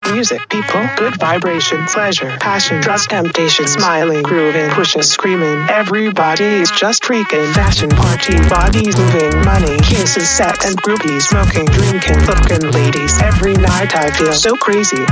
Music, people, good vibration, pleasure, passion, trust, temptation, smiling, grooving, pushing, screaming. Everybody is just freaking. Fashion party, bodies moving, money, kisses, sex, and groupies, smoking, drinking, looking ladies. Every night I feel so crazy.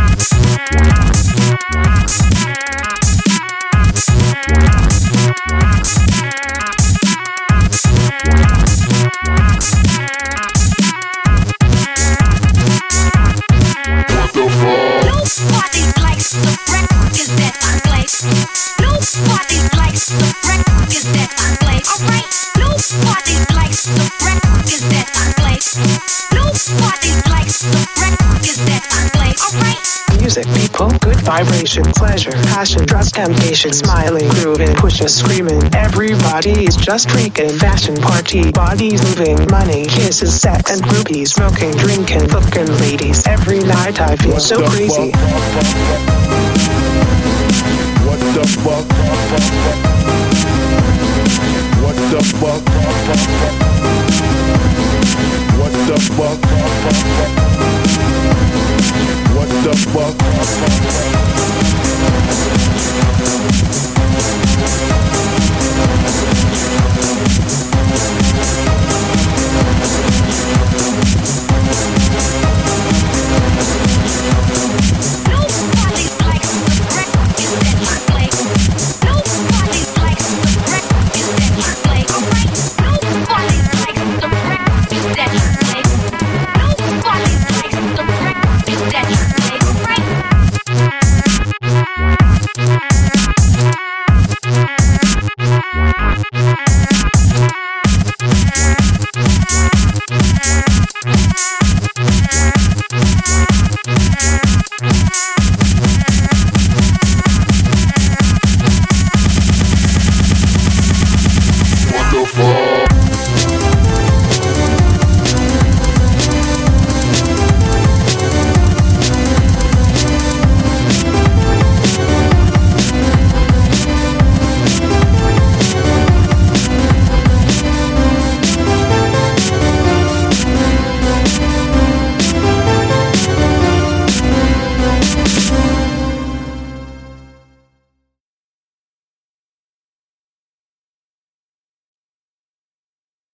Nobody likes the records that I play. Nobody likes the records that I play. Alright. Nobody likes the records that I play. Nobody likes the records that I play. Alright. Music, people, good vibration, pleasure, passion, trust, temptation, smiling, grooving, pushing, screaming. Everybody is just freaking. Fashion party, bodies moving, money, kisses, sex, and groupies, smoking, drinking, looking ladies. Every night I feel so crazy. What the fuck? What the fuck? What the fuck?